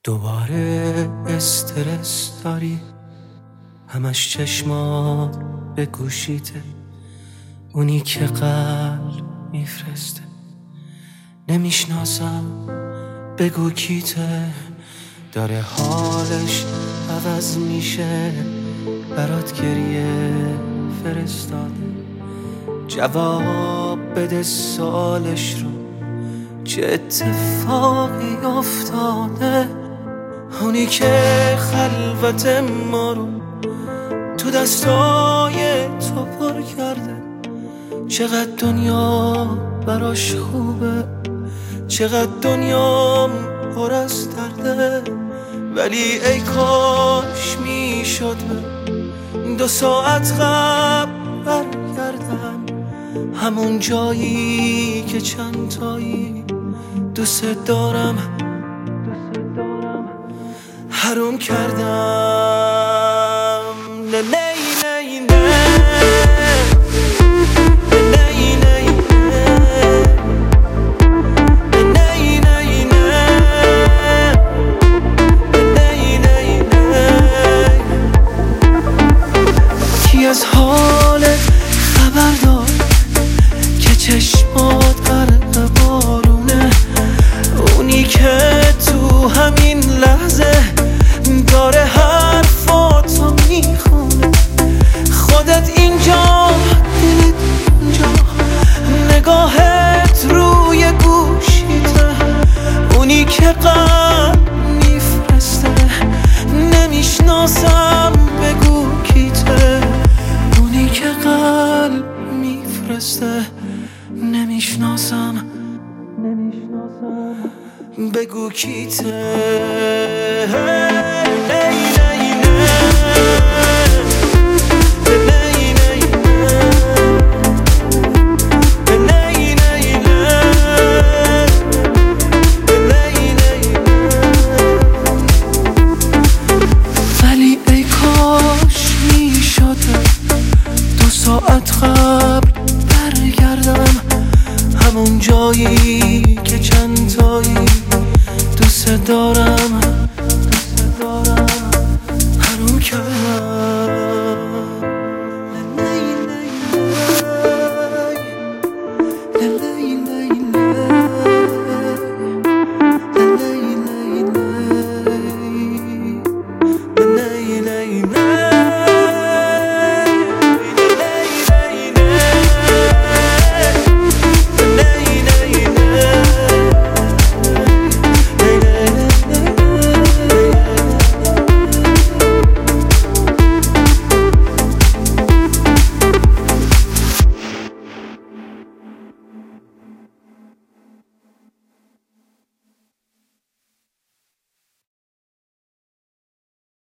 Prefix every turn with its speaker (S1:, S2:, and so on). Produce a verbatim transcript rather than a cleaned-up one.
S1: دوباره استرس داری، همش چشمات به گوشیته، اونی که قلب میفرسته. نمیشناسم بگو کیته، داره حالش عوض میشه، برات گریه فرستاده. جواب بده سالش رو، چه اتفاقی افتاده. اونی که خلوت ما رو تو دستای تو پر کرده. چقدر دنیا براش خوبه، چقدر دنیا پر از درده. ولی ای کاش میشد دو ساعت قبل برگردم، همون جایی که چند تایی دوست دارم حروم کردم. نه نه نه نه از حالت خبر دار که چشمات غرق بارونه. اونی که تو همین لحظه داره حرفاتو میخونه. خودت اینجا، دلت اینجا، نگاهت روی گوشیته. اونی که قلب میفرسته. نمیشناسم بگو کیته، اونی که قلب میفرسته. نمیشناسم بگو کیته. ولی ای کاش میشد دو ساعت قبل برگردم، همون جایی که چند تایی دوست دارم